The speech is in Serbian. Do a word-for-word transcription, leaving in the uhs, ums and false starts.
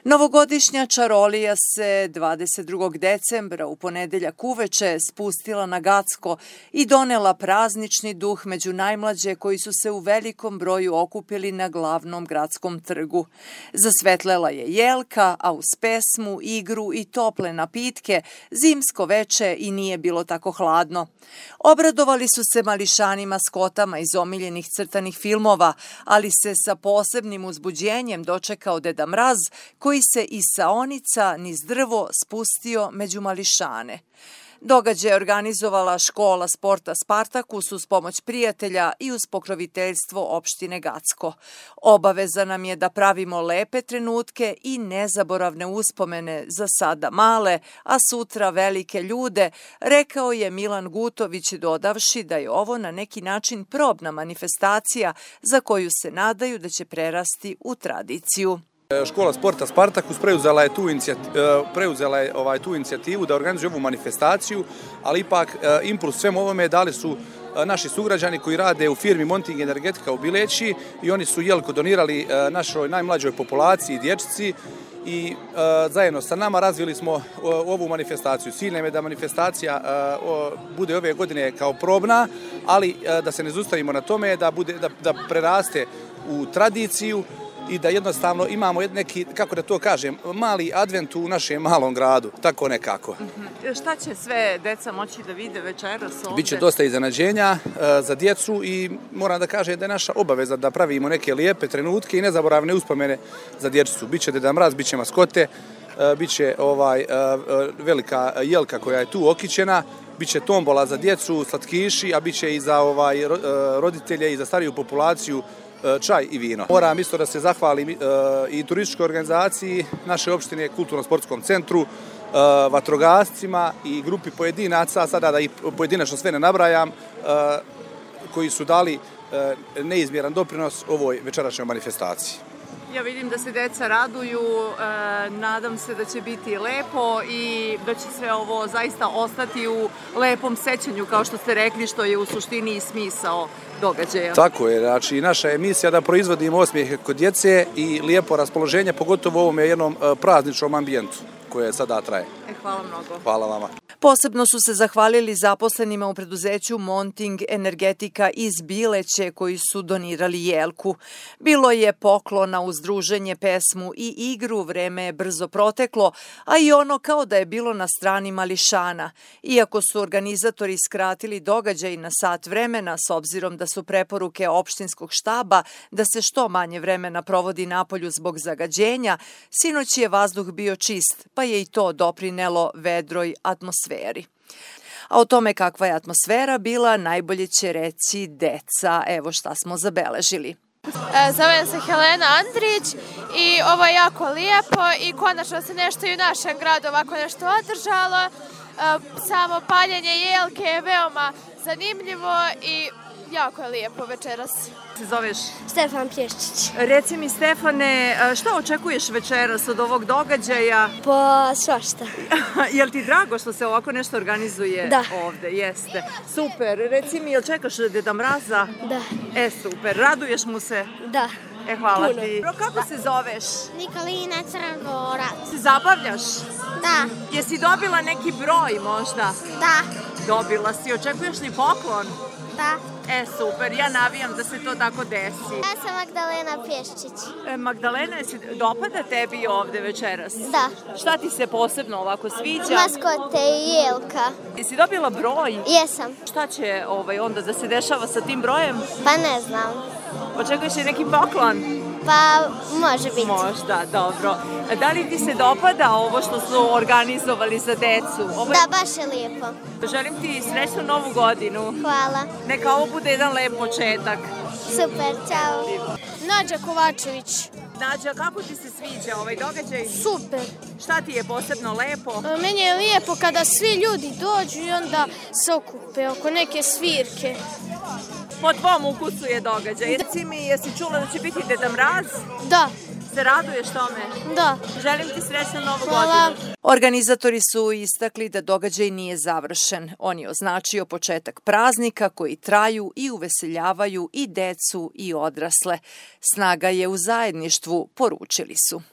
Novogodišnja čarolija se dvadeset drugog decembra u ponedeljak uveče spustila na Gacko i donela praznični duh među najmlađe koji su se u velikom broju okupili na glavnom gradskom trgu. Zasvetlela je jelka, a uz pesmu, igru i tople napitke zimsko veče i nije bilo tako hladno. Obradovali su se mališani maskotama iz omiljenih crtanih filmova, ali se sa posebnim uzbuđenjem dočekao Deda Mraz, koji se iz saonica niz drvo spustio među mališane. Događaj je organizovala škola sporta Spartakus uz pomoć prijatelja i uz pokroviteljstvo opštine Gacko. Obaveza nam je da pravimo lepe trenutke i nezaboravne uspomene, za sada male, a sutra velike ljude, rekao je Milan Gutović, dodavši da je ovo na neki način probna manifestacija za koju se nadaju da će prerasti u tradiciju. Škola sporta Spartakus preuzela je tu inicijativu, preuzela je ovaj, tu inicijativu da organizuje ovu manifestaciju, ali ipak impuls svemu ovome dali su naši sugrađani koji rade u firmi Monting Energetika u Bileći i oni su jelko donirali našoj najmlađoj populaciji, dječici, i e, zajedno sa nama razvili smo o, ovu manifestaciju. Cilj nam je da manifestacija e, o, bude ove godine kao probna, ali e, da se ne zaustavimo na tome, da, bude, da, da preraste u tradiciju i da jednostavno imamo neki, kako da to kažem, mali advent u našem malom gradu, tako nekako. Mm-hmm. Šta će sve deca moći da vide večeras ovde? Biće dosta iznenađenja e, za djecu i moram da kažem da je naša obaveza da pravimo neke lijepe trenutke i nezaboravne uspomene za dječicu. Biće Deda Mraz, biće maskote, e, biće ovaj, e, velika jelka koja je tu okićena, biće tombola za djecu, slatkiši, a biće i za ovaj, roditelje i za stariju populaciju čaj i vino. Moram isto da se zahvalim e, i turističkoj organizaciji naše opštine, Kulturno-sportskom centru, e, vatrogascima i grupi pojedinaca, sada da ih pojedinačno sve ne nabrajam, e, koji su dali e, neizmjeran doprinos ovoj večerašnjoj manifestaciji. Ja vidim da se deca raduju, e, nadam se da će biti lepo i da će sve ovo zaista ostati u lepom sećanju, kao što ste rekli, što je u suštini i smisao događaja. Tako je, znači naša emisija da proizvodimo osmijehe kod djece i lijepo raspoloženje, pogotovo u ovom jednom prazničnom ambijentu koje sada traje. E, hvala mnogo. Hvala vama. Posebno su se zahvalili zaposlenima u preduzeću Monting Energetika iz Bileće koji su donirali jelku. Bilo je poklona uz druženje, pesmu i igru, vreme je brzo proteklo, a i ono kao da je bilo na strani mališana. Iako su organizatori skratili događaj na sat vremena, s obzirom da su preporuke opštinskog štaba da se što manje vremena provodi napolju zbog zagađenja, sinoć je vazduh bio čist, pa je i to doprinelo vedroj atmosferi. A o tome kakva je atmosfera bila najbolje će reći deca. Evo šta smo zabeležili. Zovem se Helena Andrić i ovo je jako lijepo i konačno se nešto i u našem gradu ovako nešto održalo. Samo paljenje jelke je veoma zanimljivo i jako je lijepo večeras. Se zoveš? Stefan Pješčić. Reci mi, Stefane, šta očekuješ večeras od ovog događaja? Pa svašta. Jel ti drago što se ovako nešto organizuje da. Ovde? Jeste. Super. Reci mi, jel čekaš Deda Mraza? Da. E, super. Raduješ mu se? Da. E, hvala Puno. ti. Kako da. se zoveš? Nikolina Crnogorac. Se zabavljaš? Da. Jesi dobila neki broj možda? Da. Dobila si. Očekuješ li poklon? Da. E, super, ja navijam da se to tako desi. Ja sam Magdalena Pješčić. E, Magdalena, jesi dopada tebi ovde večeras? Da. Šta ti se posebno ovako sviđa? Maskote i jelka. Jesi dobila broj? Jesam. Šta će ovaj, onda da se dešava sa tim brojem? Pa ne znam. Očekuješ li neki poklon? Pa može biti. Možda, dobro. Da li ti se dopada ovo što su organizovali za decu? Ovo je... Da, baš je lijepo. Želim ti srećnu novu godinu. Hvala. Neka ovo bude jedan lep početak. Super, čao. Nađa Kovačević. Nađa, kako ti se sviđa ovaj događaj? Super. Šta ti je posebno lepo? Meni je lijepo kada svi ljudi dođu i onda se okupe oko neke svirke. Po tvom ukusu je događaj. Reci mi, jesi čula da će biti Deda Mraz? Da. Se raduješ tome? Da. Želim ti srećnu novu Hvala. godinu. Organizatori su istakli da događaj nije završen. On je označio početak praznika koji traju i uveseljavaju i decu i odrasle. Snaga je u zajedništvu, poručili su.